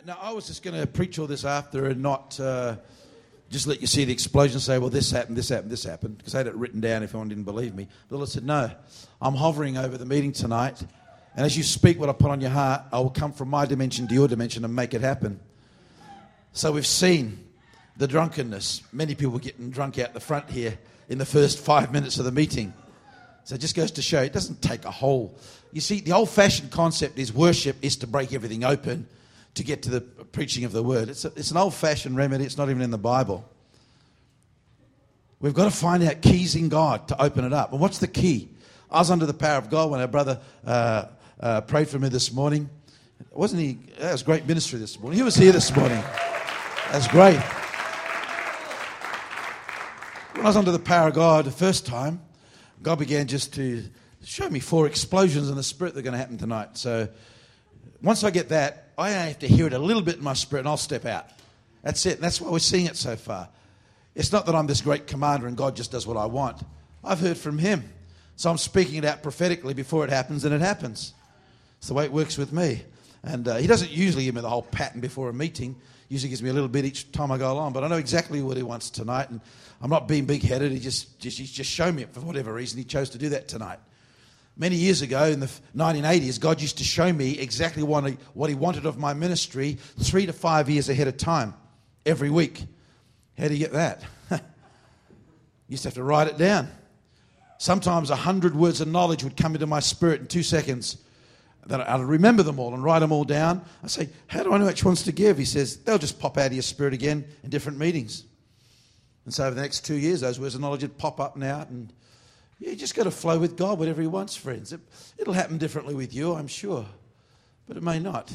Now, I was just going to preach all this after and not just let you see the explosion and say, well, this happened, because I had it written down if anyone didn't believe me. But the Lord said, no, I'm hovering over the meeting tonight, and as you speak what I put on your heart, I will come from my dimension to your dimension and make it happen. So we've seen the drunkenness. Many people getting drunk out the front here in the first 5 minutes of the meeting. So it just goes to show it doesn't take a whole... You see, the old-fashioned concept is worship is to break everything open to get to the preaching of the word. It's an old-fashioned remedy. It's not even in the Bible. We've got to find out keys in God to open it up. And what's the key? I was under the power of God when our brother prayed for me this morning. Wasn't he? That was great ministry this morning. He was here this morning. That's great. When I was under the power of God the first time, God began just to show me 4 explosions in the spirit that are going to happen tonight. So once I get that, I have to hear it a little bit in my spirit and I'll step out. That's it. That's why we're seeing it so far. It's not that I'm this great commander and God just does what I want. I've heard from him. So I'm speaking it out prophetically before it happens, and it happens. It's the way it works with me. And he doesn't usually give me the whole pattern before a meeting. He usually gives me a little bit each time I go along. But I know exactly what he wants tonight. And I'm not being big-headed. He's just shown me it for whatever reason. He chose to do that tonight. Many years ago, in the 1980s, God used to show me exactly what he wanted of my ministry 3 to 5 years ahead of time, every week. How do you get that? You used to have to write it down. Sometimes 100 words of knowledge would come into my spirit in 2 seconds. Then I'd remember them all and write them all down. I say, how do I know which ones to give? He says, they'll just pop out of your spirit again in different meetings. And so over the next 2 years, those words of knowledge would pop up and out, and you just got to flow with God, whatever he wants, friends. It'll happen differently with you, I'm sure. But it may not.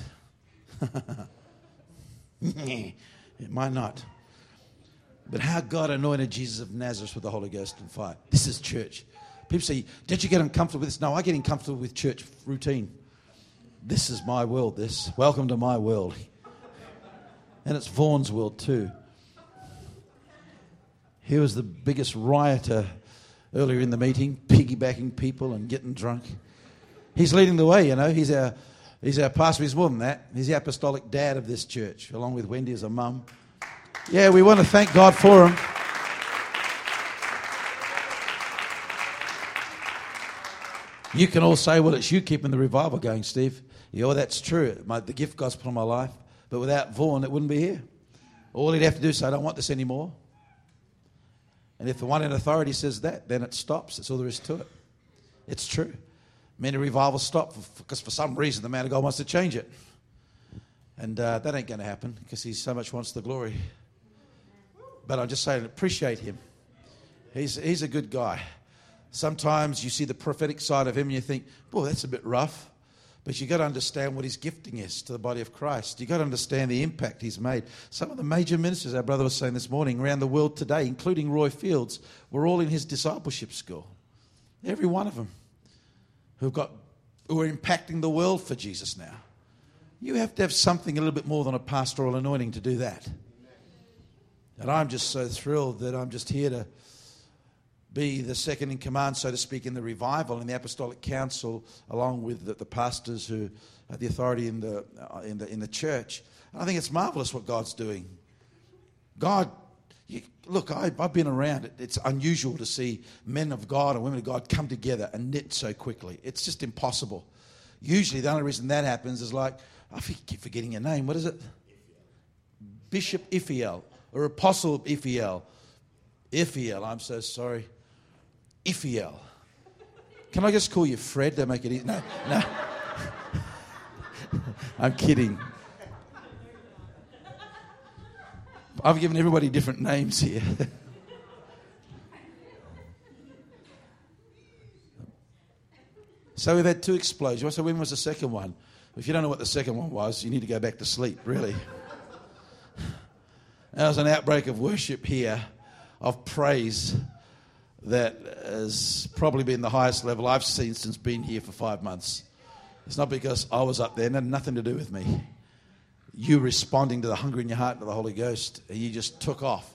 It might not. But how God anointed Jesus of Nazareth with the Holy Ghost and fire. This is church. People say, did you get uncomfortable with this? No, I get uncomfortable with church routine. This is my world, this. Welcome to my world. And it's Vaughan's world too. He was the biggest rioter earlier in the meeting, piggybacking people and getting drunk. He's leading the way, you know. He's our pastor. He's more than that. He's the apostolic dad of this church, along with Wendy as a mum. Yeah, we want to thank God for him. You can all say, well, it's you keeping the revival going, Steve. Yeah, well, that's true. The gift God's put on my life. But without Vaughan, it wouldn't be here. All he'd have to do is say, I don't want this anymore. And if the one in authority says that, then it stops. That's all there is to it. It's true. Many revivals stop because for some reason the man of God wants to change it. And that ain't going to happen because he so much wants the glory. But I'm just saying, appreciate him. He's a good guy. Sometimes you see the prophetic side of him and you think, boy, that's a bit rough. But you've got to understand what his gifting is to the body of Christ. You've got to understand the impact he's made. Some of the major ministers, our brother was saying this morning, around the world today, including Roy Fields, were all in his discipleship school. Every one of them who are impacting the world for Jesus now. You have to have something a little bit more than a pastoral anointing to do that. And I'm just so thrilled that I'm just here to be the second in command, so to speak, in the revival in the Apostolic Council, along with the pastors who have the authority in the church. And I think it's marvelous what God's doing. God, look, I've been around. It's unusual to see men of God and women of God come together and knit so quickly. It's just impossible. Usually the only reason that happens is like, I keep forgetting your name. What is it? Bishop Iphiel or Apostle Iphiel. Iphiel, I'm so sorry. Iphiel. Can I just call you Fred to make it easy? No. I'm kidding. I've given everybody different names here. So we've had 2 explosions. So when was the second one? If you don't know what the second one was, you need to go back to sleep, really. There was an outbreak of worship here, of praise, that has probably been the highest level I've seen since being here for 5 months. It's not because I was up there, it had nothing to do with me. You responding to the hunger in your heart to the Holy Ghost, and you just took off.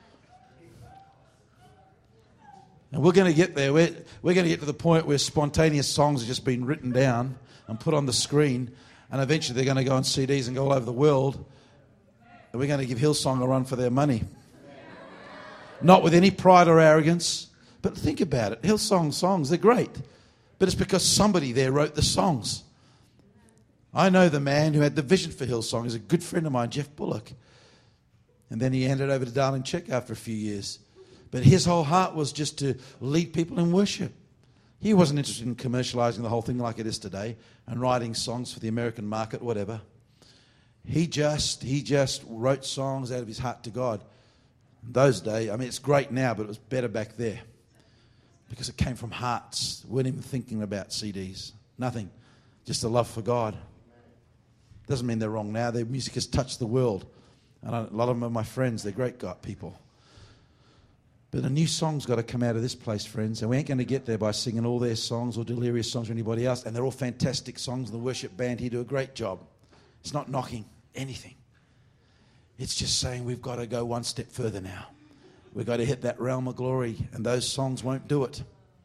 And we're going to get there. We're going to get to the point where spontaneous songs have just been written down and put on the screen, And eventually they're going to go on CDs and go all over the world. And we're going to give Hillsong a run for their money. Not with any pride or arrogance. But think about it. Hillsong songs, they're great. But it's because somebody there wrote the songs. I know the man who had the vision for Hillsong. He's a good friend of mine, Jeff Bullock. And then he handed over to Darling Chick after a few years. But his whole heart was just to lead people in worship. He wasn't interested in commercializing the whole thing like it is today and writing songs for the American market, whatever. He just wrote songs out of his heart to God. In those days, I mean, it's great now, but it was better back there because it came from hearts. We weren't even thinking about CDs. Nothing. Just a love for God. Doesn't mean they're wrong now. Their music has touched the world. And a lot of them are my friends. They're great God people. But a new song's got to come out of this place, friends. And we ain't going to get there by singing all their songs or delirious songs or anybody else. And they're all fantastic songs. The worship band here do a great job. It's not knocking anything. It's just saying we've got to go one step further now. We've got to hit that realm of glory. And those songs won't do it.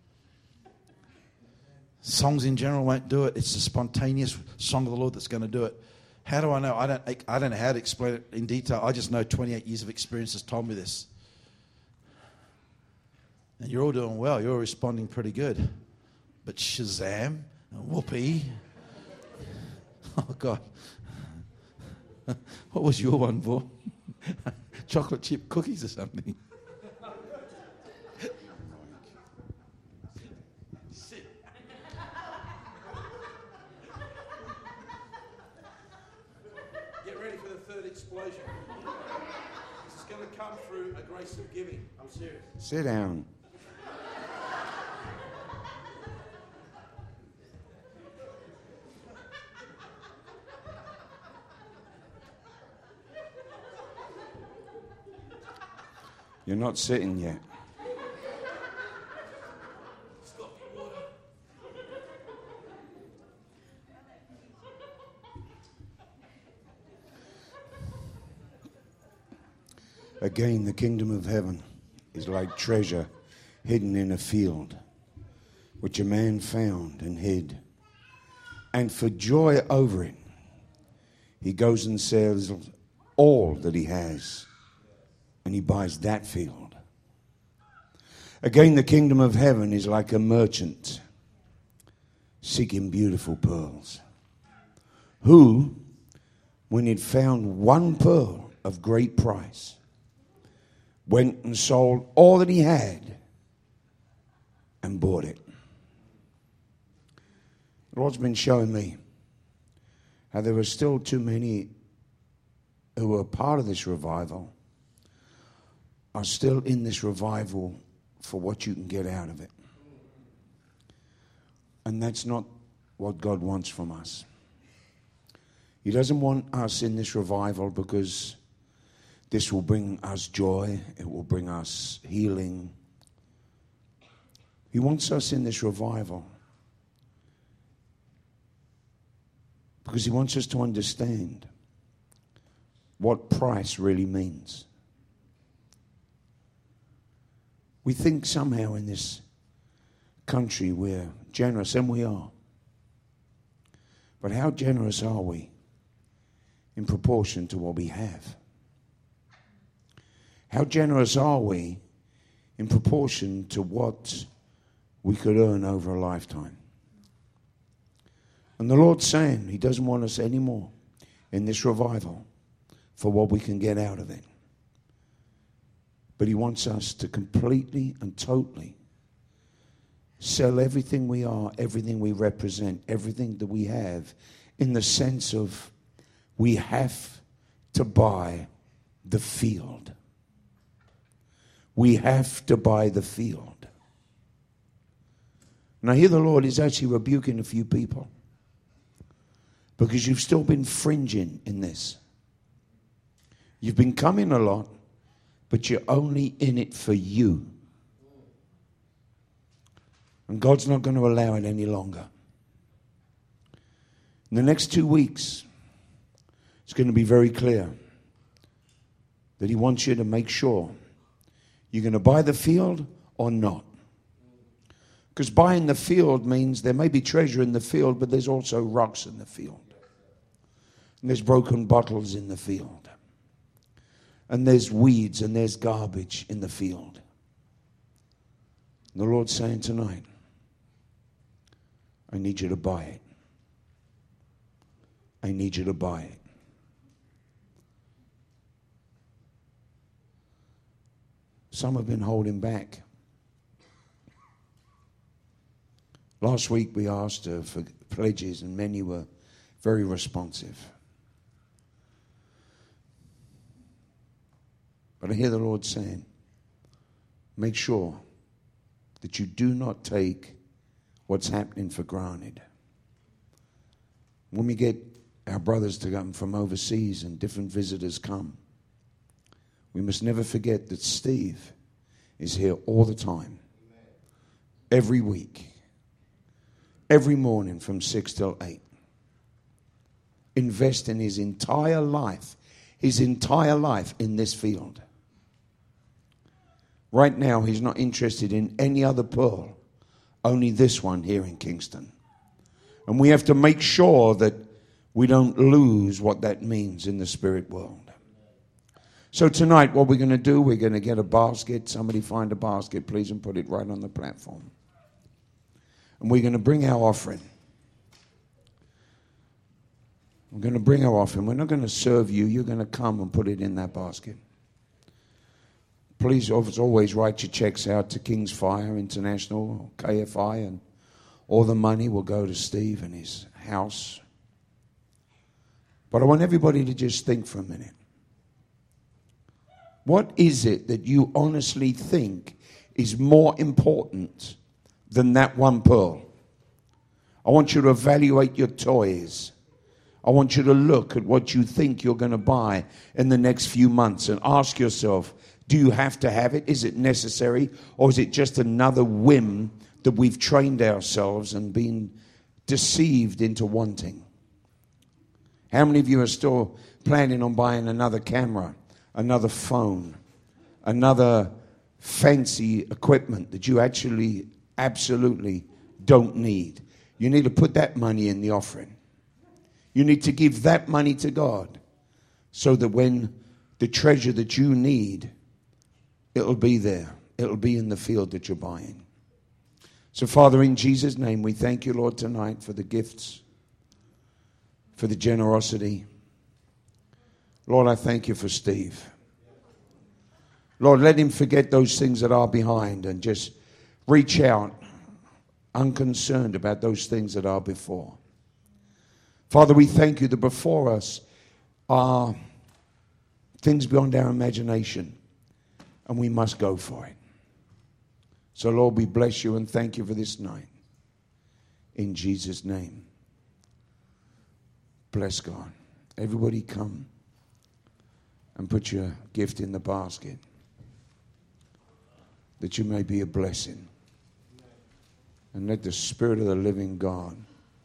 Songs in general won't do it. It's the spontaneous song of the Lord that's going to do it. How do I know? I don't know how to explain it in detail. I just know 28 years of experience has told me this. And you're all doing well. You're all responding pretty good. But Shazam, whoopee. Oh, God. What was your one for? Chocolate chip cookies or something? Get ready for the third explosion. This is going to come through a grace of giving. I'm serious. Sit down. You're not sitting yet. Again, the kingdom of heaven is like treasure hidden in a field, which a man found and hid. And for joy over it, he goes and sells all that he has, and he buys that field. Again, the kingdom of heaven is like a merchant seeking beautiful pearls, who, when he'd found one pearl of great price, went and sold all that he had and bought it. The Lord's been showing me how there are still too many who are part of this revival are still in this revival for what you can get out of it. And that's not what God wants from us. He doesn't want us in this revival because this will bring us joy. It will bring us healing. He wants us in this revival because he wants us to understand what price really means. We think somehow in this country we're generous, and we are. But how generous are we in proportion to what we have? How generous are we in proportion to what we could earn over a lifetime? And the Lord's saying he doesn't want us anymore in this revival for what we can get out of it. But he wants us to completely and totally sell everything we are, everything we represent, everything that we have, in the sense of we have to buy the field. We have to buy the field. And I hear the Lord is actually rebuking a few people because you've still been fringing in this. You've been coming a lot, but you're only in it for you. And God's not going to allow it any longer. In the next 2 weeks, it's going to be very clear that he wants you to make sure you're going to buy the field or not. Because buying the field means there may be treasure in the field, but there's also rocks in the field. And there's broken bottles in the field. And there's weeds and there's garbage in the field. And the Lord's saying tonight, I need you to buy it. I need you to buy it. Some have been holding back. Last week we asked for pledges and many were very responsive. But I hear the Lord saying, make sure that you do not take what's happening for granted. When we get our brothers to come from overseas and different visitors come, we must never forget that Steve is here all the time, every week, every morning from 6 till 8. Investing his entire life in this field. Right now, he's not interested in any other pearl, only this one here in Kingston. And we have to make sure that we don't lose what that means in the spirit world. So tonight, what we're going to do, we're going to get a basket. Somebody find a basket, please, and put it right on the platform. And we're going to bring our offering. We're going to bring our offering. We're not going to serve you. You're going to come and put it in that basket. Please, as always, write your checks out to King's Fire International, or KFI, and all the money will go to Steve and his house. But I want everybody to just think for a minute. What is it that you honestly think is more important than that one pearl? I want you to evaluate your toys. I want you to look at what you think you're going to buy in the next few months and ask yourself, do you have to have it? Is it necessary? Or is it just another whim that we've trained ourselves and been deceived into wanting? How many of you are still planning on buying another camera, another phone, another fancy equipment that you actually absolutely don't need? You need to put that money in the offering. You need to give that money to God so that when the treasure that you need, it'll be there. It'll be in the field that you're buying. So, Father, in Jesus' name, we thank you, Lord, tonight for the gifts, for the generosity. Lord, I thank you for Steve. Lord, let him forget those things that are behind and just reach out, unconcerned about those things that are before. Father, we thank you that before us are things beyond our imagination, and we must go for it. So, Lord, we bless you and thank you for this night. In Jesus' name. Bless God. Everybody come and put your gift in the basket, that you may be a blessing. And let the Spirit of the living God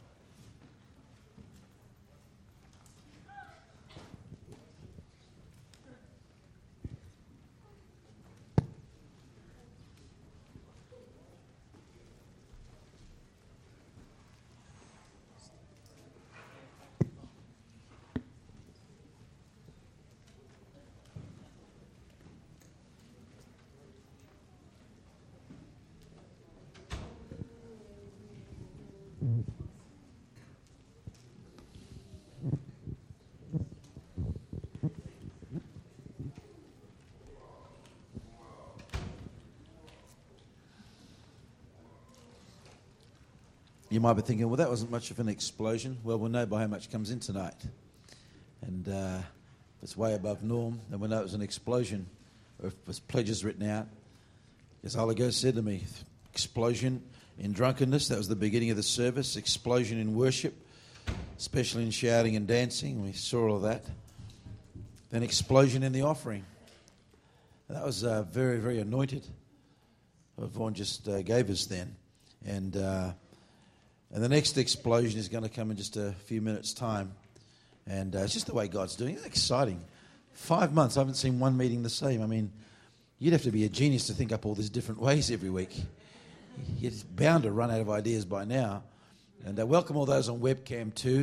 You might be thinking, well, that wasn't much of an explosion. Well, we'll know by how much comes in tonight. And if it's way above norm, then we'll know it was an explosion. Or if there's pledges written out. As the Holy Ghost said to me, explosion in drunkenness, that was the beginning of the service. Explosion in worship, especially in shouting and dancing. We saw all of that. Then explosion in the offering. And that was very, very anointed. What Vaughan just gave us then. And the next explosion is going to come in just a few minutes' time. And it's just the way God's doing it. It's exciting. 5 months, I haven't seen one meeting the same. I mean, you'd have to be a genius to think up all these different ways every week. You're bound to run out of ideas by now. And welcome all those on webcam too.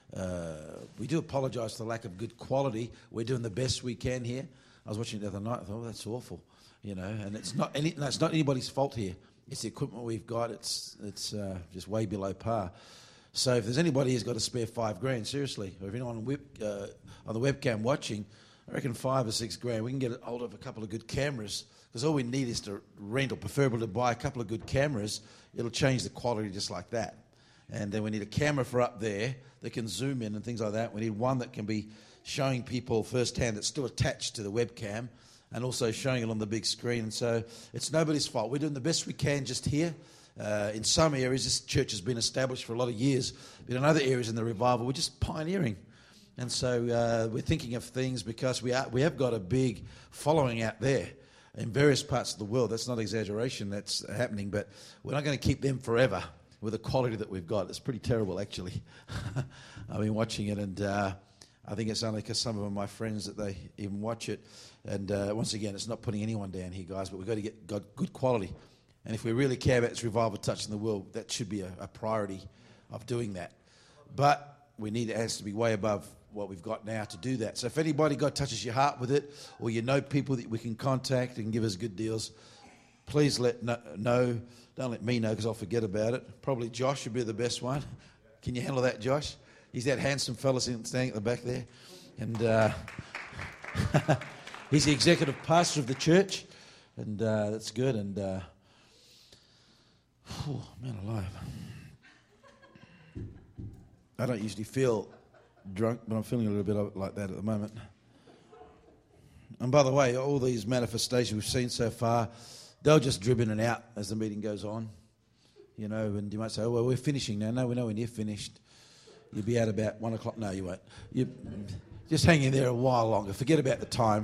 we do apologise for the lack of good quality. We're doing the best we can here. I was watching it the other night. I thought, that's awful, and it's not anybody's fault here. It's the equipment we've got. It's just way below par. So if there's anybody who's got to spare $5,000, seriously, or if anyone on the webcam watching, I reckon $5 or $6,000, we can get hold of a couple of good cameras, because all we need is to rent, or preferably to buy a couple of good cameras. It'll change the quality just like that. And then we need a camera for up there that can zoom in and things like that. We need one that can be showing people firsthand that's still attached to the webcam and also showing it on the big screen. And so it's nobody's fault. We're doing the best we can just here. In some areas, this church has been established for a lot of years. But in other areas in the revival, we're just pioneering. And so we're thinking of things because we have got a big following out there in various parts of the world. That's not exaggeration, that's happening. But we're not going to keep them forever with the quality that we've got. It's pretty terrible, actually. I've been watching it, and I think it's only because some of my friends that they even watch it. And once again, it's not putting anyone down here, guys, but we've got to get good quality. And if we really care about this revival touching the world, that should be a priority of doing that. But we need it has to be way above what we've got now to do that. So if anybody, God touches your heart with it, or you know people that we can contact and give us good deals, please let know. Don't let me know, because I'll forget about it. Probably Josh would be the best one. Can you handle that, Josh? He's that handsome fella standing at the back there. And he's the executive pastor of the church. And that's good. And, man alive. I don't usually feel drunk, but I'm feeling a little bit like that at the moment. And by the way, all these manifestations we've seen so far, they'll just drip in and out as the meeting goes on, and you might say, oh, well, we're finishing now. No, we're nowhere near finished. You'll be out about 1 o'clock. No, you won't. You just hang in there a while longer. Forget about the time.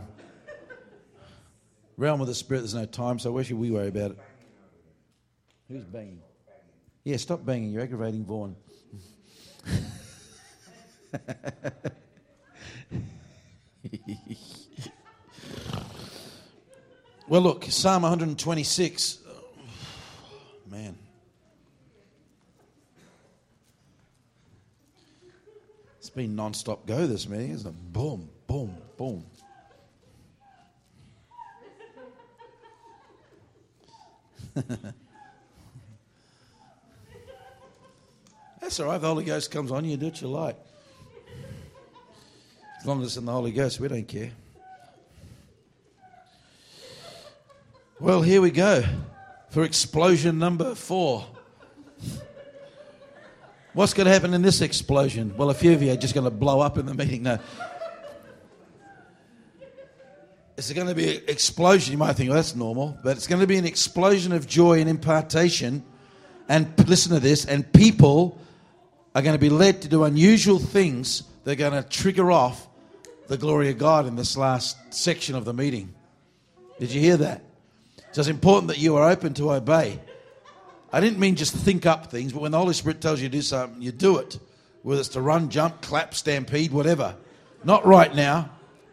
Realm of the Spirit, there's no time, so where should we worry about it? Who's banging? Yeah, stop banging. You're aggravating Vaughan. Well, look, Psalm 126. Man. It's been non-stop go, this meeting, isn't it? Boom, boom, boom. That's all right. The Holy Ghost comes on you, do what you like. As long as it's in the Holy Ghost, we don't care. Well, here we go for explosion number 4. What's going to happen in this explosion? Well, a few of you are just going to blow up in the meeting. No. It's going to be an explosion. You might think, well, that's normal. But it's going to be an explosion of joy and impartation. And listen to this. And people are going to be led to do unusual things. They're going to trigger off the glory of God in this last section of the meeting. Did you hear that? So it's important that you are open to obey. I didn't mean just think up things, but when the Holy Spirit tells you to do something, you do it. Whether it's to run, jump, clap, stampede, whatever. Not right now.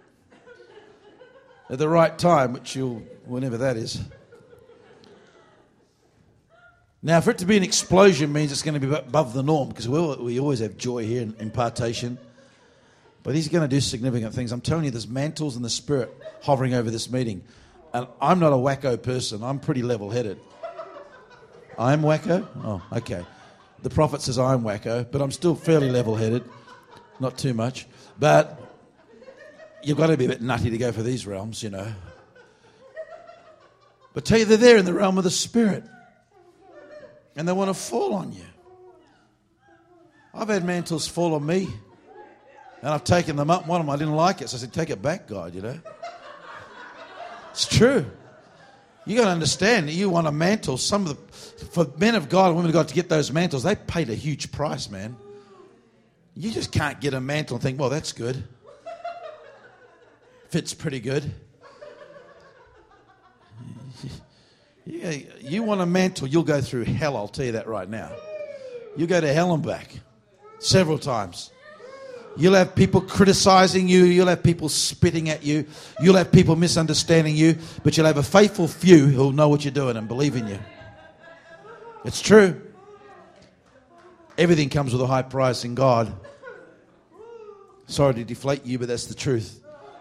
At the right time, whenever that is. Now, for it to be an explosion means it's going to be above the norm, because we always have joy here in impartation. But he's going to do significant things. I'm telling you, there's mantles in the Spirit hovering over this meeting. And I'm not a wacko person. I'm pretty level-headed. I'm wacko? Oh, okay. The prophet says I'm wacko, but I'm still fairly level-headed. Not too much. But you've got to be a bit nutty to go for these realms, But tell you, they're there in the realm of the Spirit. And they want to fall on you. I've had mantles fall on me. And I've taken them up. One of them, I didn't like it. So I said, take it back, God, It's true. You got to understand, you want a mantle. For men of God and women of God to get those mantles, they paid a huge price, man. You just can't get a mantle and think, well, that's good. Fits pretty good. You want a mantle, you'll go through hell, I'll tell you that right now. You go to hell and back several times. You'll have people criticizing you. You'll have people spitting at you. You'll have people misunderstanding you. But you'll have a faithful few who'll know what you're doing and believe in you. It's true. Everything comes with a high price in God. Sorry to deflate you, but that's the truth.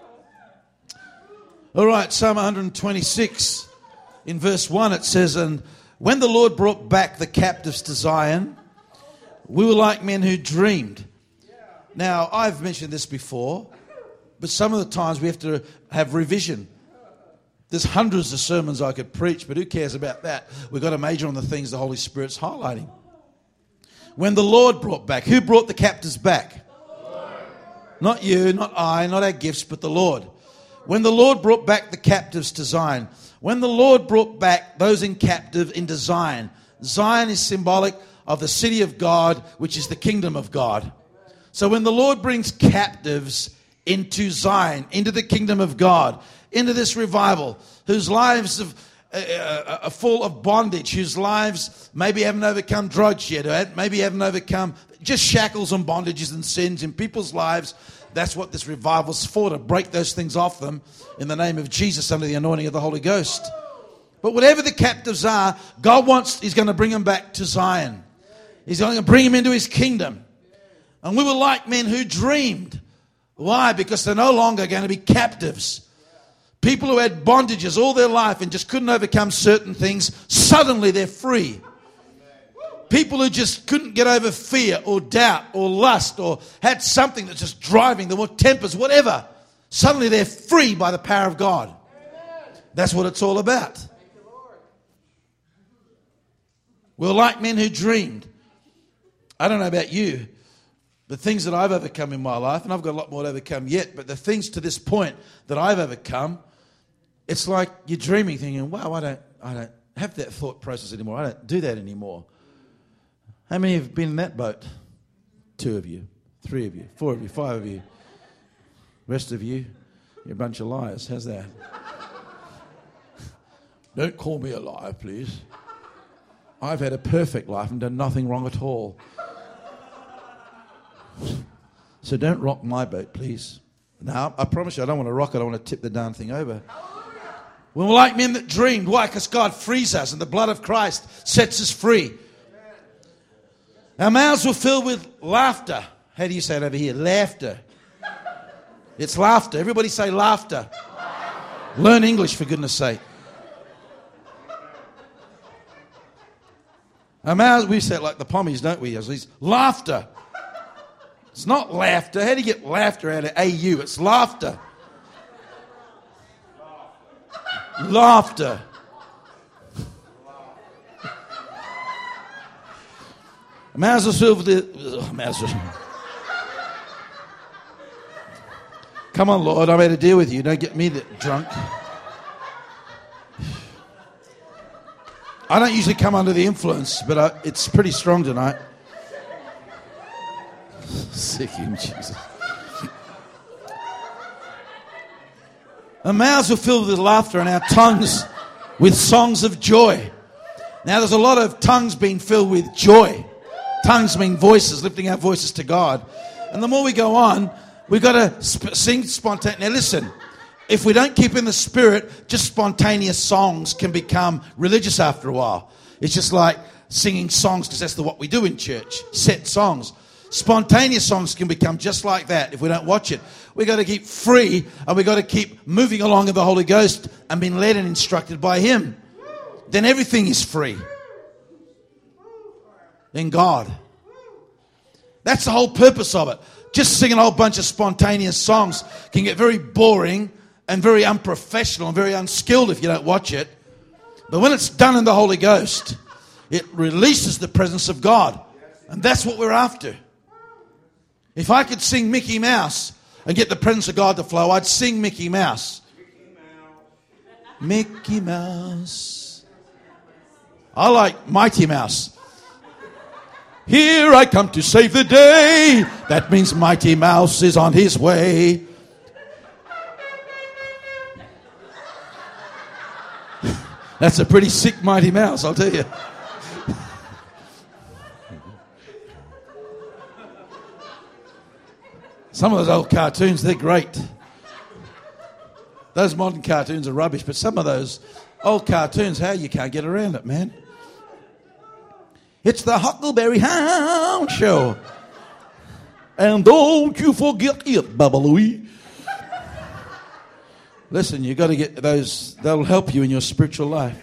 All right, Psalm 126, in verse 1 it says, "And when the Lord brought back the captives to Zion, we were like men who dreamed." Now, I've mentioned this before, but some of the times we have to have revision. There's hundreds of sermons I could preach, but who cares about that? We've got to major on the things the Holy Spirit's highlighting. When the Lord brought back, who brought the captives back? Not you, not I, not our gifts, but the Lord. When the Lord brought back the captives to Zion. When the Lord brought back those in captive into Zion. Zion is symbolic of the city of God, which is the kingdom of God. So when the Lord brings captives into Zion, into the kingdom of God, into this revival, whose lives are full of bondage, whose lives maybe haven't overcome drugs yet, or maybe haven't overcome just shackles and bondages and sins in people's lives. That's what this revival's for, to break those things off them in the name of Jesus under the anointing of the Holy Ghost. But whatever the captives are, God He's going to bring them back to Zion. He's going to bring them into His kingdom. And we were like men who dreamed. Why? Because they're no longer going to be captives. People who had bondages all their life and just couldn't overcome certain things, suddenly they're free. People who just couldn't get over fear or doubt or lust or had something that's just driving them, or tempers, whatever, suddenly they're free by the power of God. That's what it's all about. We're like men who dreamed. I don't know about you, the things that I've overcome in my life, and I've got a lot more to overcome yet, but the things to this point that I've overcome, it's like you're dreaming, thinking, wow, I don't have that thought process anymore. I don't do that anymore. How many have been in that boat? 2 of you, 3 of you, 4 of you, 5 of you. Rest of you, you're a bunch of liars. How's that? Don't call me a liar, please. I've had a perfect life and done nothing wrong at all. So don't rock my boat, please. Now, I promise you, I don't want to rock it. I want to tip the darn thing over. We're like men that dreamed. Why? Because God frees us and the blood of Christ sets us free. Our mouths were filled with laughter. How do you say it over here? Laughter. It's laughter. Everybody say laughter. Learn English, for goodness sake. Our mouths, we say it like the pommies, don't we? It's laughter. It's not laughter. How do you get laughter out of AU? It's laughter. Laughter. Mouths are filled with Come on, Lord, I'm here to deal with you. Don't get me drunk. I don't usually come under the influence, but it's pretty strong tonight. Sick him, Jesus. Our mouths are filled with laughter and our tongues with songs of joy. Now, there's a lot of tongues being filled with joy. Tongues mean voices, lifting our voices to God. And the more we go on, we've got to sing spontaneously. Now listen, if we don't keep in the Spirit, just spontaneous songs can become religious after a while. It's just like singing songs, because that's what we do in church, set songs. Spontaneous songs can become just like that if we don't watch it. We've got to keep free, and we've got to keep moving along in the Holy Ghost and being led and instructed by Him. Then everything is free in God. That's the whole purpose of it. Just singing a whole bunch of spontaneous songs can get very boring and very unprofessional and very unskilled if you don't watch it. But when it's done in the Holy Ghost, it releases the presence of God. And that's what we're after. If I could sing Mickey Mouse and get the presence of God to flow, I'd sing Mickey Mouse. Mickey Mouse. I like Mighty Mouse. Here I come to save the day. That means Mighty Mouse is on his way. That's a pretty sick Mighty Mouse, I'll tell you. Some of those old cartoons, they're great. Those modern cartoons are rubbish, but some of those old cartoons, how you can't get around it, man. It's the Huckleberry Hound Show. And don't you forget it, Baba Louie. Listen, you got to get those. That'll help you in your spiritual life.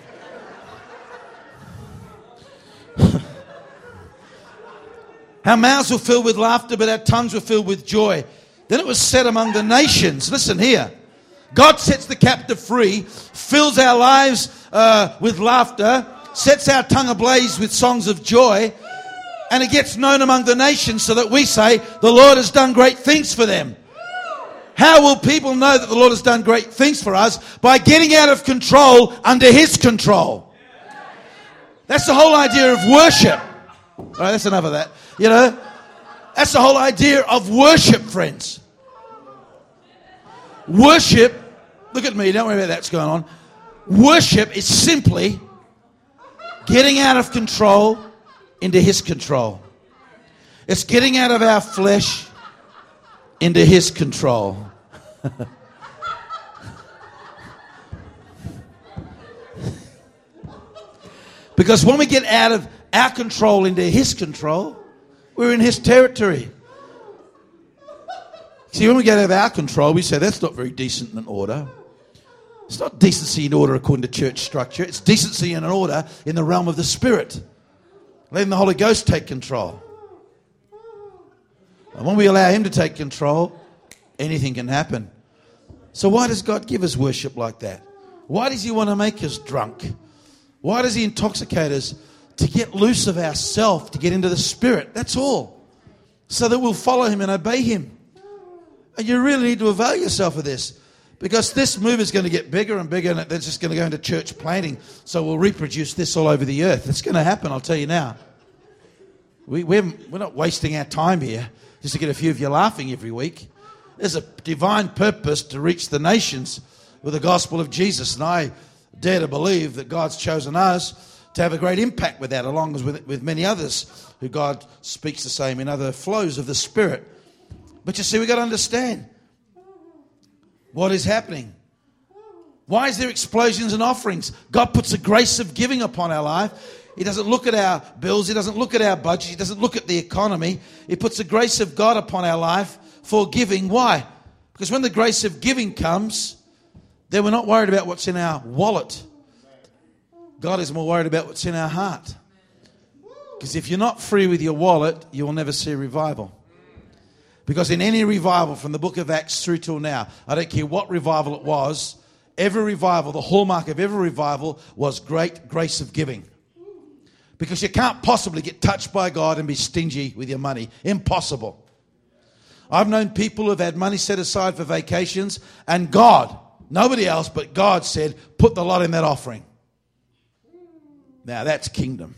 Our mouths were filled with laughter, but our tongues were filled with joy. Then it was said among the nations, listen here, God sets the captive free, fills our lives with laughter, sets our tongue ablaze with songs of joy, and it gets known among the nations so that we say, the Lord has done great things for them. How will people know that the Lord has done great things for us? By getting out of control under His control. That's the whole idea of worship. All right, that's enough of that. You know, that's the whole idea of worship, friends. Worship, look at me, don't worry about that's going on. Worship is simply getting out of control into His control. It's getting out of our flesh into His control. Because when we get out of our control into His control, we're in His territory. See, when we get out of our control, we say that's not very decent and in order. It's not decency and order according to church structure. It's decency and order in the realm of the Spirit. Letting the Holy Ghost take control. And when we allow Him to take control, anything can happen. So why does God give us worship like that? Why does He want to make us drunk? Why does He intoxicate us? To get loose of ourselves, to get into the Spirit. That's all. So that we'll follow Him and obey Him. And you really need to avail yourself of this. Because this move is going to get bigger and bigger, and it's just going to go into church planting. So we'll reproduce this all over the earth. It's going to happen, I'll tell you now. We're not wasting our time here just to get a few of you laughing every week. There's a divine purpose to reach the nations with the gospel of Jesus. And I dare to believe that God's chosen us to have a great impact with that, along with many others who God speaks the same in other flows of the Spirit. But you see, we've got to understand what is happening. Why is there explosions and offerings? God puts a grace of giving upon our life. He doesn't look at our bills. He doesn't look at our budget. He doesn't look at the economy. He puts the grace of God upon our life for giving. Why? Because when the grace of giving comes, then we're not worried about what's in our wallet. God is more worried about what's in our heart. Because if you're not free with your wallet, you will never see revival. Because in any revival from the book of Acts through till now, I don't care what revival it was, every revival, the hallmark of every revival was great grace of giving. Because you can't possibly get touched by God and be stingy with your money. Impossible. I've known people who have had money set aside for vacations, and God, nobody else but God said, put the lot in that offering. Now that's kingdom.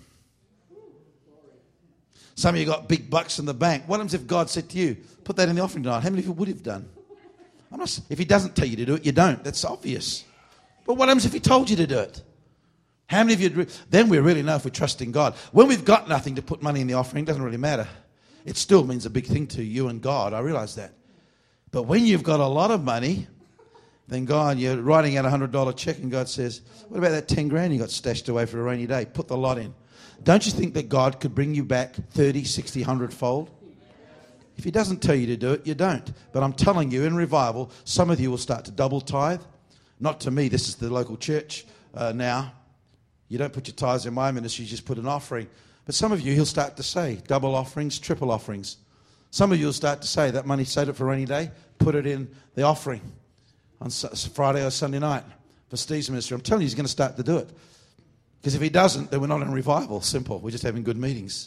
Some of you got big bucks in the bank. What happens if God said to you, put that in the offering tonight? How many of you would have done? If He doesn't tell you to do it, you don't. That's obvious. But what happens if He told you to do it? How many of you? Then we really know if we trust in God. When we've got nothing to put money in the offering, it doesn't really matter. It still means a big thing to you and God. I realize that. But when you've got a lot of money, then God, you're writing out $100 check and God says, what about that 10 grand you got stashed away for a rainy day? Put the lot in. Don't you think that God could bring you back 30, 60, 100-fold? If He doesn't tell you to do it, you don't. But I'm telling you, in revival, some of you will start to double tithe. Not to me, this is the local church now. You don't put your tithes in my ministry, you just put an offering. But some of you, He'll start to say double offerings, triple offerings. Some of you will start to say that money saved it for a rainy day, put it in the offering on Friday or Sunday night for Steve's ministry. I'm telling you, He's going to start to do it. Because if He doesn't, then we're not in revival. Simple. We're just having good meetings.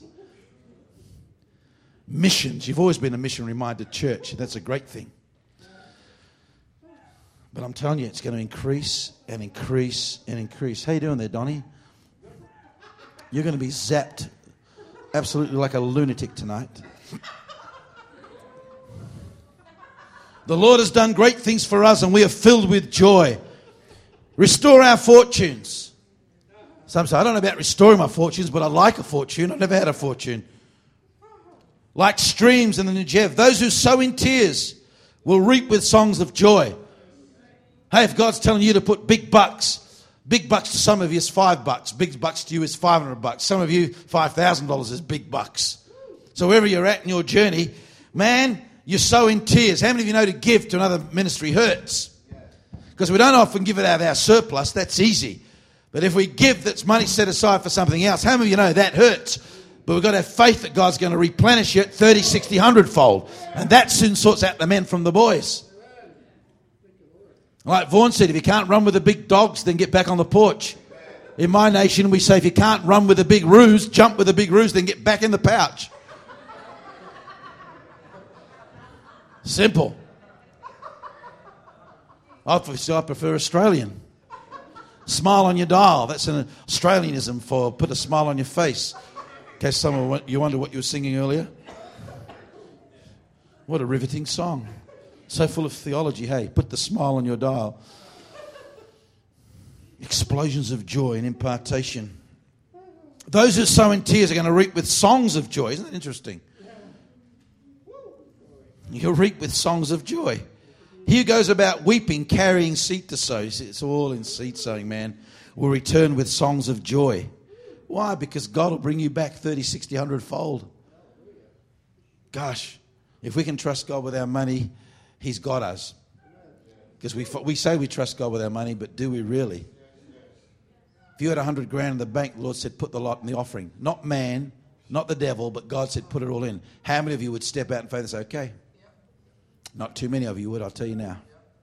Missions. You've always been a mission-minded church. That's a great thing. But I'm telling you, it's going to increase and increase and increase. How you doing there, Donnie? You're going to be zapped absolutely like a lunatic tonight. The Lord has done great things for us and we are filled with joy. Restore our fortunes. Some say, I don't know about restoring my fortunes, but I like a fortune. I've never had a fortune. Like streams in the Negev. Those who sow in tears will reap with songs of joy. Hey, if God's telling you to put big bucks to some of you is $5. Big bucks to you is $500. Some of you, $5,000 is big bucks. So wherever you're at in your journey, Man, you sow in tears. How many of you know to give to another ministry hurts? Because we don't often give it out of our surplus. That's easy. But if we give that's money set aside for something else, how many of you know that hurts? But we've got to have faith that God's going to replenish it 30, 60, 100-fold. And that soon sorts out the men from the boys. Like Vaughan said, if you can't run with the big dogs, then get back on the porch. In my nation, we say if you can't run with the big roos, jump with the big roos, then get back in the pouch. Simple. I prefer Australian. Smile on your dial. That's an Australianism for put a smile on your face. In case someone you wonder what you were singing earlier. What a riveting song. So full of theology. Hey, put the smile on your dial. Explosions of joy and impartation. Those who sow in tears are going to reap with songs of joy. Isn't that interesting? You'll reap with songs of joy. He who goes about weeping, carrying seed to sow. It's all in seed sowing, man. Will return with songs of joy. Why? Because God will bring you back 30, 60, 100-fold. Gosh, if we can trust God with our money, He's got us. Because we say we trust God with our money, but do we really? If you had 100 grand in the bank, the Lord said, put the lot in the offering. Not man, not the devil, but God said, put it all in. How many of you would step out in faith and say, okay? Not too many of you would, I'll tell you now.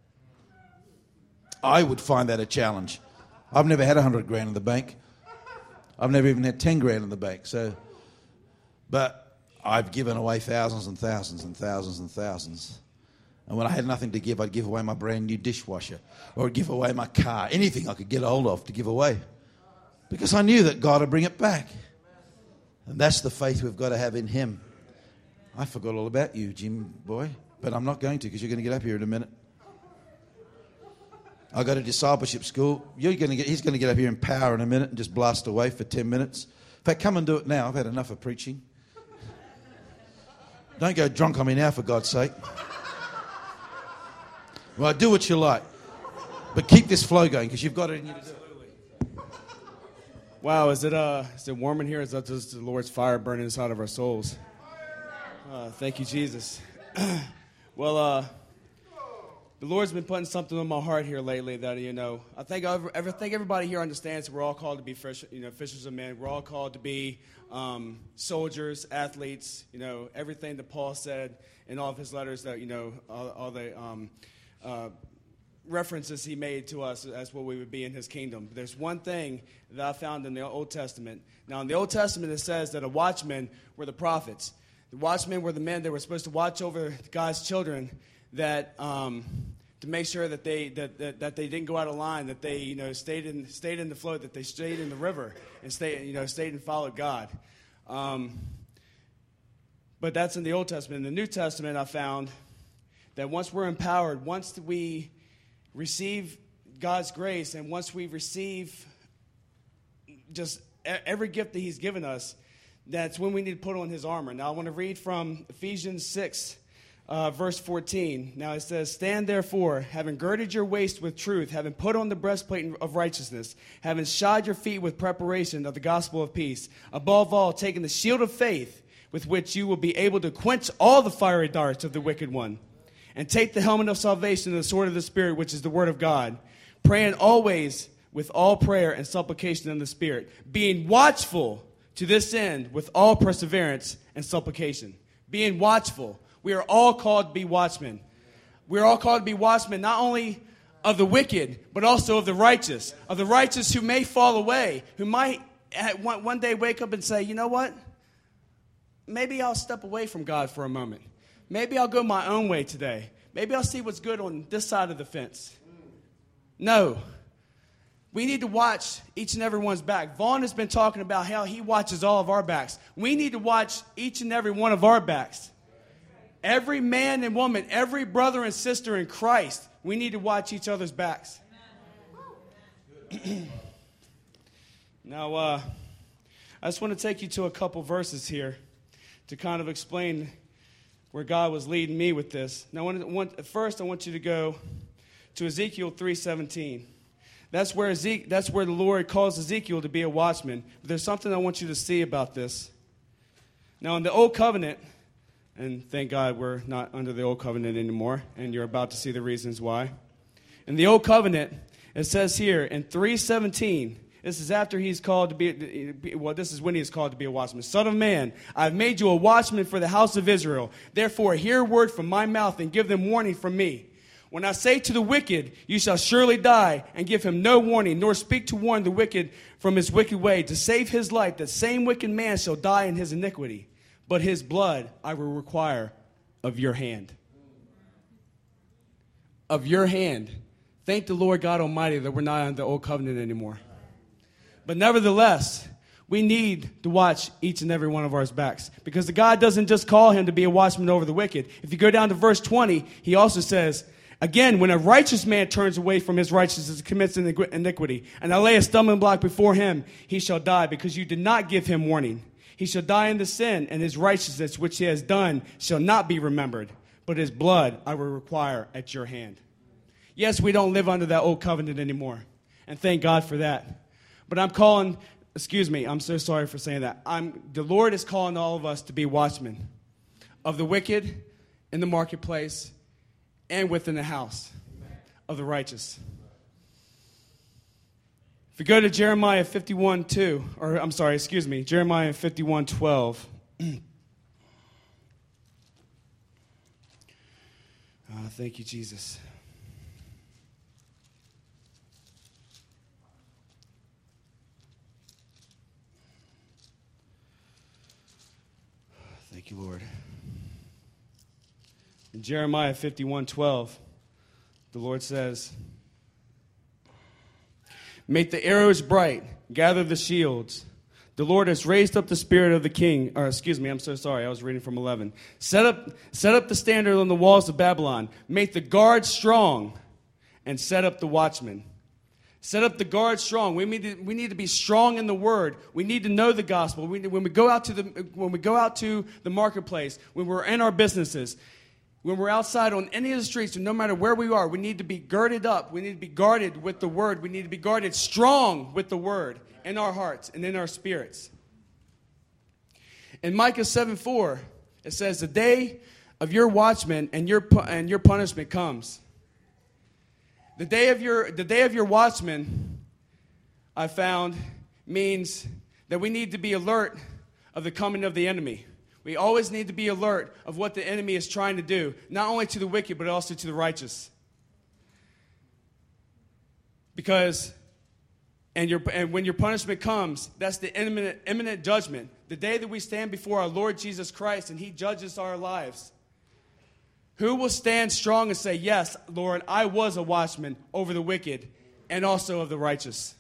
I would find that a challenge. I've never had 100 grand in the bank. I've never even had 10 grand in the bank. But I've given away thousands and thousands and thousands and thousands. And when I had nothing to give, I'd give away my brand new dishwasher. Or I'd give away my car. Anything I could get hold of to give away. Because I knew that God would bring it back. And that's the faith we've got to have in Him. I forgot all about you, Jim boy. But I'm not going to, because you're going to get up here in a minute. I go to discipleship school. He's going to get up here in power in a minute and just blast away for 10 minutes. In fact, come and do it now. I've had enough of preaching. Don't go drunk on me now, for God's sake. Well, do what you like. But keep this flow going, because you've got it in you to do it. Wow, is it warm in here? Is that just the Lord's fire burning inside of our souls? Thank you, Jesus. Well, the Lord's been putting something on my heart here lately that, I think everybody here understands that we're all called to be fishers of men. We're all called to be soldiers, athletes, everything that Paul said in all of his letters that, all the references he made to us as what we would be in his kingdom. But there's one thing that I found in the Old Testament. Now, in the Old Testament, it says that a watchman were the prophets. The watchmen were the men that were supposed to watch over God's children, that to make sure that they didn't go out of line, that they stayed in the flow, that they stayed in the river and stayed and followed God. But that's in the Old Testament. In the New Testament, I found that once we're empowered, once we receive God's grace, and once we receive just every gift that He's given us, that's when we need to put on His armor. Now, I want to read from Ephesians 6, verse 14. Now, it says, "Stand therefore, having girded your waist with truth, having put on the breastplate of righteousness, having shod your feet with preparation of the gospel of peace, above all, taking the shield of faith, with which you will be able to quench all the fiery darts of the wicked one. And take the helmet of salvation and the sword of the Spirit, which is the word of God, praying always with all prayer and supplication in the Spirit, being watchful to this end with all perseverance and supplication." Being watchful. We are all called to be watchmen. We are all called to be watchmen, not only of the wicked, but also of the righteous who may fall away, who might one day wake up and say, you know what? Maybe I'll step away from God for a moment. Maybe I'll go my own way today. Maybe I'll see what's good on this side of the fence. No. We need to watch each and every one's back. Vaughn has been talking about how he watches all of our backs. We need to watch each and every one of our backs. Every man and woman, every brother and sister in Christ, we need to watch each other's backs. Now, I just want to take you to a couple verses here to kind of explain where God was leading me with this. Now, first, I want you to go to Ezekiel 3:17. That's where the Lord calls Ezekiel to be a watchman. But there's something I want you to see about this. Now, in the Old Covenant, And thank God we're not under the old covenant anymore, and you're about to see the reasons why. In the old covenant, it says here in 3:17, this is after he's called to be, well, this is when he is called to be a watchman. Son of man, I've made you a watchman for the house of Israel. Therefore, hear a word from my mouth and give them warning from me. When I say to the wicked, you shall surely die, and give him no warning, nor speak to warn the wicked from his wicked way, to save his life, that same wicked man shall die in his iniquity. But his blood I will require of your hand. Of your hand. Thank the Lord God Almighty that we're not under the old covenant anymore. But nevertheless, we need to watch each and every one of our backs. Because the God doesn't just call him to be a watchman over the wicked. If you go down to verse 20, he also says, again, when a righteous man turns away from his righteousness and commits iniquity, and I lay a stumbling block before him, he shall die, because you did not give him warning. He shall die in the sin, and his righteousness which he has done shall not be remembered. But his blood I will require at your hand. Yes, we don't live under that old covenant anymore. And thank God for that. But I'm so sorry for saying that. The Lord is calling all of us to be watchmen of the wicked in the marketplace and within the house of the righteous. If you go to Jeremiah 51:2, Jeremiah 51:12. Thank you, Jesus. Thank you, Lord. In Jeremiah 51:12, the Lord says, make the arrows bright, gather the shields. The Lord has raised up the spirit of the king. I was reading from 11. Set up the standard on the walls of Babylon. Make the guard strong, and set up the watchmen. Set up the guard strong. We need to be strong in the word. We need to know the gospel. When we go out to the marketplace, when we're in our businesses, when we're outside on any of the streets, no matter where we are, we need to be girded up. We need to be guarded with the word. We need to be guarded strong with the word in our hearts and in our spirits. In Micah 7:4, it says, the day of your watchman and your punishment comes. The day of your watchman, I found, means that we need to be alert of the coming of the enemy. We always need to be alert of what the enemy is trying to do, not only to the wicked, but also to the righteous. Because, and when your punishment comes, that's the imminent judgment. The day that we stand before our Lord Jesus Christ and he judges our lives. Who will stand strong and say, yes, Lord, I was a watchman over the wicked and also of the righteous?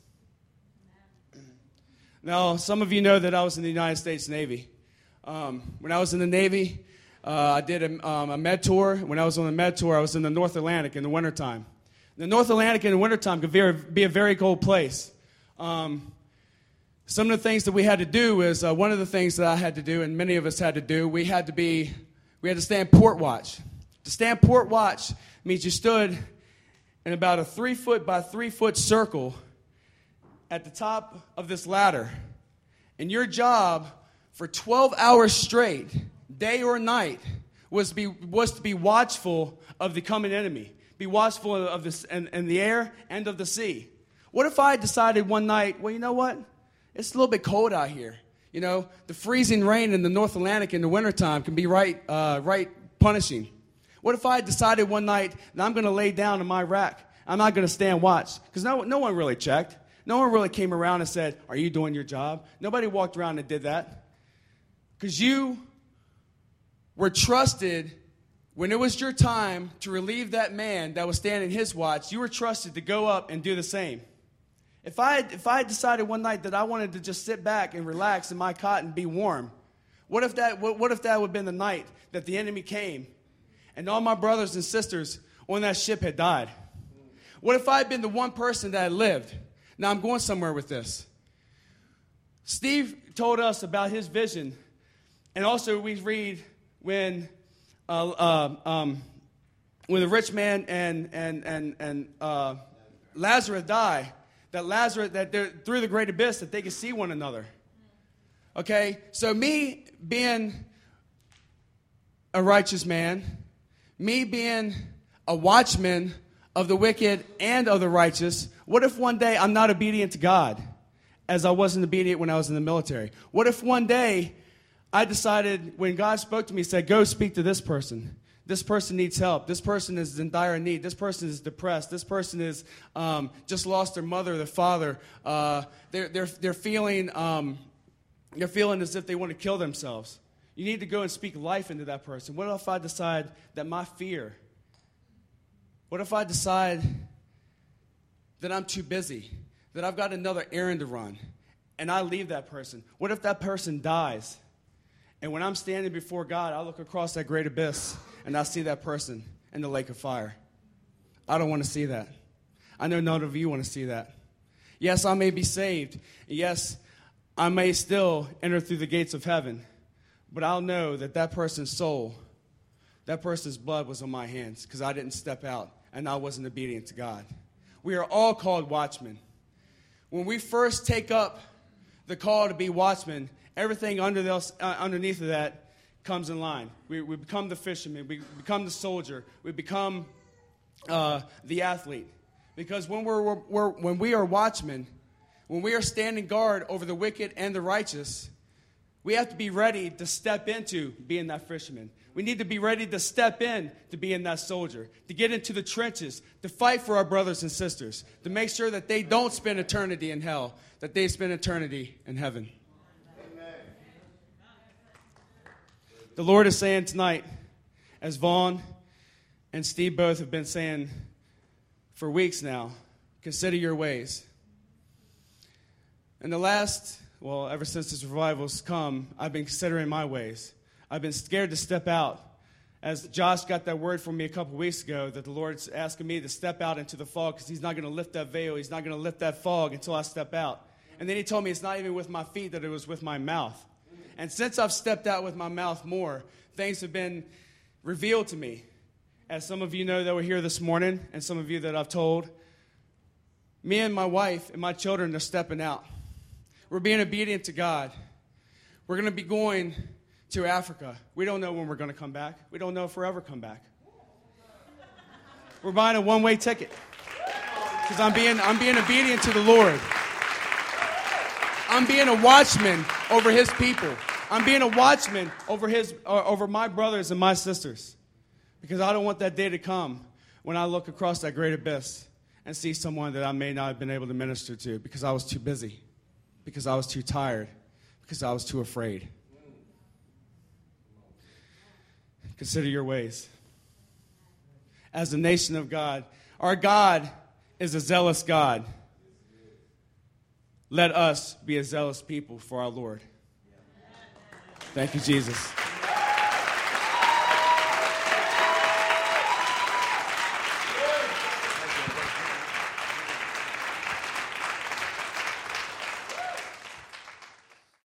Now, some of you know that I was in the United States Navy. When I was in the Navy, I did a med tour. When I was on the med tour, I was in the North Atlantic in the wintertime. The North Atlantic in the wintertime could be a very cold place. Some of the things that we had to do is, one of the things that I had to do, and many of us had to do, we had to stand port watch. To stand port watch means you stood in about a 3-foot by 3-foot circle at the top of this ladder. And your job for 12 hours straight, day or night, was to be watchful of the coming enemy. Be watchful of this in the air and of the sea. What if I decided one night, well, you know what? It's a little bit cold out here. You know, the freezing rain in the North Atlantic in the wintertime can be right punishing. What if I decided one night that I'm going to lay down in my rack? I'm not going to stand watch. Because no one really checked. No one really came around and said, are you doing your job? Nobody walked around and did that. Because you were trusted when it was your time to relieve that man that was standing his watch. You were trusted to go up and do the same. If I decided one night that I wanted to just sit back and relax in my cot and be warm, what if that would have been the night that the enemy came and all my brothers and sisters on that ship had died? What if I had been the one person that had lived? Now I'm going somewhere with this. Steve told us about his vision, and also we read when the rich man and Lazarus die, that they're through the great abyss that they could see one another. Okay, so me being a righteous man, me being a watchman of the wicked and of the righteous, what if one day I'm not obedient to God as I wasn't obedient when I was in the military? What if one day I decided, when God spoke to me, said, go speak to this person. This person needs help. This person is in dire need. This person is depressed. This person is just lost their mother or their father. They're feeling as if they want to kill themselves. You need to go and speak life into that person. What if I decide that my fear? What if I decide that I'm too busy, that I've got another errand to run, and I leave that person? What if that person dies? And when I'm standing before God, I look across that great abyss, and I see that person in the lake of fire. I don't want to see that. I know none of you want to see that. Yes, I may be saved. Yes, I may still enter through the gates of heaven. But I'll know that that person's soul, that person's blood was on my hands because I didn't step out and I wasn't obedient to God. We are all called watchmen. When we first take up the call to be watchmen, everything underneath of that comes in line. We become the fisherman. We become the soldier. We become the athlete. Because when we are watchmen, when we are standing guard over the wicked and the righteous, we have to be ready to step into being that fisherman. We need to be ready to step in to being that soldier, to get into the trenches, to fight for our brothers and sisters, to make sure that they don't spend eternity in hell, that they spend eternity in heaven. Amen. The Lord is saying tonight, as Vaughn and Steve both have been saying for weeks now, consider your ways. And ever since this revival's come, I've been considering my ways. I've been scared to step out. As Josh got that word from me a couple weeks ago, that the Lord's asking me to step out into the fog because he's not going to lift that veil. He's not going to lift that fog until I step out. And then he told me it's not even with my feet, that it was with my mouth. And since I've stepped out with my mouth more, things have been revealed to me. As some of you know that were here this morning, and some of you that I've told, me and my wife and my children are stepping out. We're being obedient to God. We're going to be going to Africa. We don't know when we're going to come back. We don't know if we'll ever come back. We're buying a one-way ticket because I'm being obedient to the Lord. I'm being a watchman over His people. I'm being a watchman over my brothers and my sisters, because I don't want that day to come when I look across that great abyss and see someone that I may not have been able to minister to because I was too busy, because I was too tired, because I was too afraid. Consider your ways. As a nation of God, our God is a zealous God. Let us be a zealous people for our Lord. Thank you, Jesus.